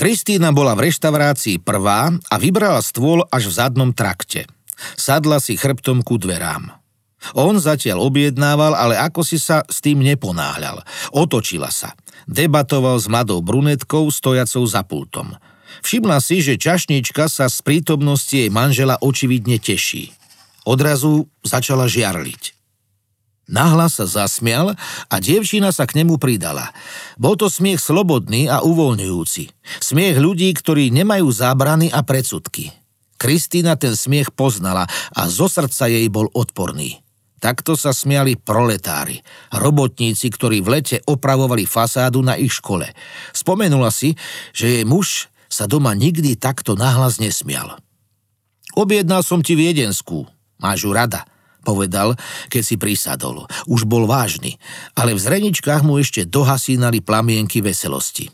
Kristína bola v reštaurácii prvá a vybrala stôl až v zadnom trakte. Sadla si chrbtom ku dverám. On zatiaľ objednával, ale ako si sa s tým neponáhľal. Otočila sa. Debatoval s mladou brunetkou stojacou za pultom. Všimla si, že čašnička sa z prítomnosti jej manžela očividne teší. Odrazu začala žiarliť. Nahlas sa zasmial a dievčina sa k nemu pridala. Bol to smiech slobodný a uvoľňujúci. Smiech ľudí, ktorí nemajú zábrany a predsudky. Kristína ten smiech poznala a zo srdca jej bol odporný. Takto sa smiali proletári, robotníci, ktorí v lete opravovali fasádu na ich škole. Spomenula si, že jej muž sa doma nikdy takto nahlas nesmial. Objednal som ti viedenskú, máš ju rada, povedal, keď si prisadol. Už bol vážny, ale v zreničkách mu ešte dohasínali plamienky veselosti.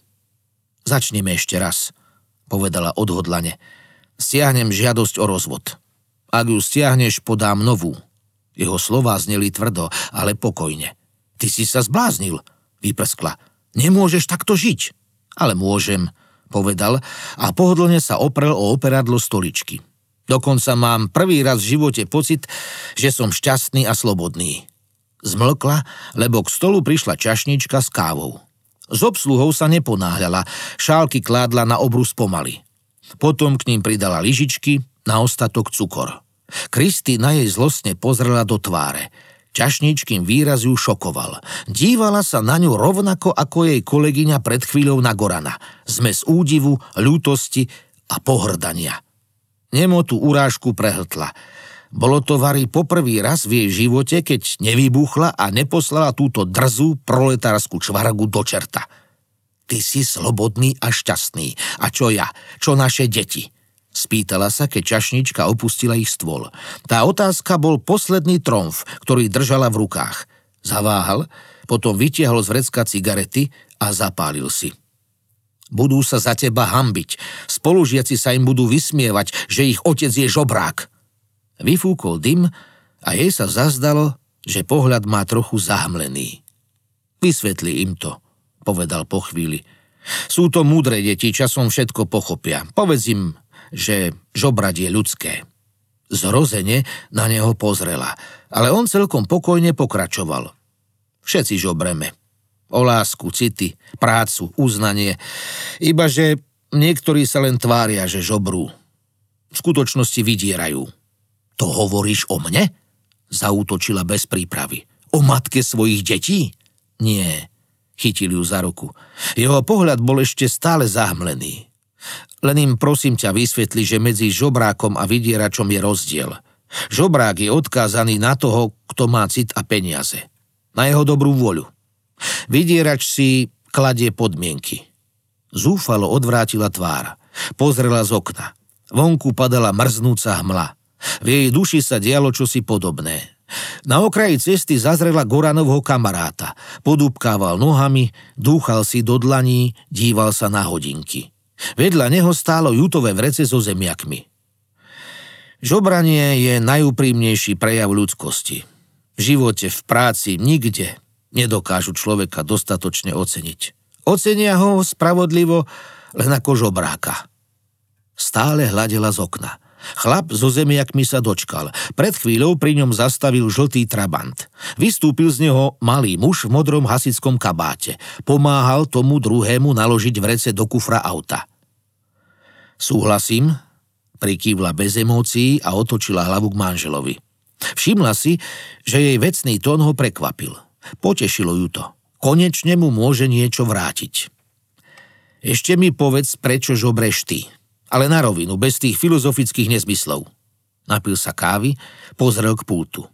Začneme ešte raz, povedala odhodlane. Stiahnem žiadosť o rozvod. Ak ju stiahneš, podám novú. Jeho slová zneli tvrdo, ale pokojne. Ty si sa zbláznil, vyprskla. Nemôžeš takto žiť. Ale môžem, povedal a pohodlne sa oprel o operadlo stoličky. Dokonca mám prvý raz v živote pocit, že som šťastný a slobodný. Zmlkla, lebo k stolu prišla čašnička s kávou. S obsluhou sa neponáhľala, šálky kládla na obrus pomaly. Potom k ním pridala lyžičky, na ostatok cukor. Kristína jej zlostne pozrela do tváre. Čašničkým výraz ju šokoval. Dívala sa na ňu rovnako ako jej kolegyňa pred chvíľou na Gorana. Zmes údivu, ľútosti a pohrdania. Nemo tú urážku prehltla. Bolo to vari poprvý raz v jej živote, keď nevybuchla a neposlala túto drzú proletárskú čvargu do čerta. Ty si slobodný a šťastný. A čo ja? Čo naše deti? Spýtala sa, keď čašnička opustila ich stôl. Tá otázka bol posledný tromf, ktorý držala v rukách. Zaváhal, potom vytiahol z vrecka cigarety a zapálil si. Budú sa za teba hanbiť. Spolužiaci sa im budú vysmievať, že ich otec je žobrák. Vyfúkol dym a jej sa zazdalo, že pohľad má trochu zahmlený. Vysvetli im to, povedal po chvíli. Sú to múdre deti, časom všetko pochopia. Povedz im, že žobrať je ľudské. Zrozene na neho pozrela, ale on celkom pokojne pokračoval. Všetci žobreme. O lásku, city, prácu, uznanie. Ibaže niektorí sa len tvária, že žobrú. V skutočnosti vydierajú. To hovoríš o mne? Zaútočila bez prípravy. O matke svojich detí? Nie, chytil ju za ruku. Jeho pohľad bol ešte stále zahmlený. Len im prosím ťa vysvetli, že medzi žobrákom a vydieračom je rozdiel. Žobrák je odkázaný na toho, kto má cit a peniaze. Na jeho dobrú vôľu. Vydierač si kladie podmienky. Zúfalo odvrátila tvár. Pozrela z okna. Vonku padala mrznúca hmla. V jej duši sa dialo čosi podobné. Na okraji cesty zazrela Goranovho kamaráta. Podúbkával nohami, dúchal si do dlaní, díval sa na hodinky. Vedľa neho stálo jutové vrece so zemiakmi. Žobranie je najúprimnejší prejav ľudskosti. V živote, v práci, nikde nedokážu človeka dostatočne oceniť. Ocenia ho spravodlivo len ako žobráka. Stále hľadela z okna. Chlap so zemiakmi sa dočkal. Pred chvíľou pri ňom zastavil žltý trabant. Vystúpil z neho malý muž v modrom hasickom kabáte. Pomáhal tomu druhému naložiť vrece do kufra auta. Súhlasím, prikývla bez emócií a otočila hlavu k manželovi. Všimla si, že jej vecný tón ho prekvapil. Potešilo ju to. Konečne mu môže niečo vrátiť. Ešte mi povedz, prečo žobreš ty. Ale na rovinu, bez tých filozofických nezmyslov. Napil sa kávy, pozrel k pultu.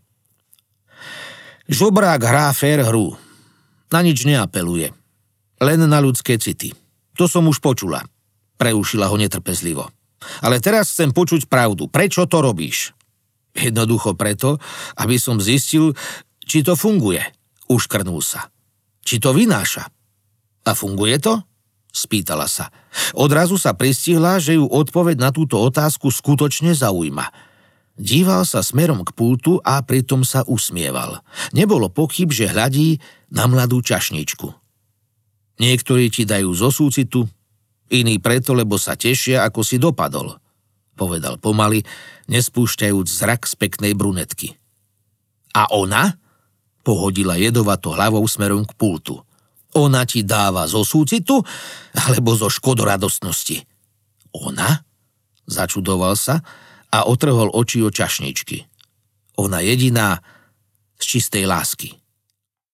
Žobrák hrá fér hru. Na nič neapeluje. Len na ľudské city. To som už počula. Preušila ho netrpezlivo. Ale teraz chcem počuť pravdu. Prečo to robíš? Jednoducho preto, aby som zistil, či to funguje. Uškrnul sa. Či to vynáša? A funguje to? Spýtala sa. Odrazu sa pristihla, že ju odpoveď na túto otázku skutočne zaujíma. Díval sa smerom k pultu a pritom sa usmieval. Nebolo pochyb, že hľadí na mladú čašničku. Niektorí ti dajú zo súcitu, Iní preto, lebo sa tešia, ako si dopadol, povedal pomaly, nespúšťajúc zrak z peknej brunetky. A ona? Pohodila jedovato hlavou smerom k pultu. Ona ti dáva zo súcitu, alebo zo škodoradostnosti? Ona? Začudoval sa a otrhol oči o čašničky. Ona jediná z čistej lásky.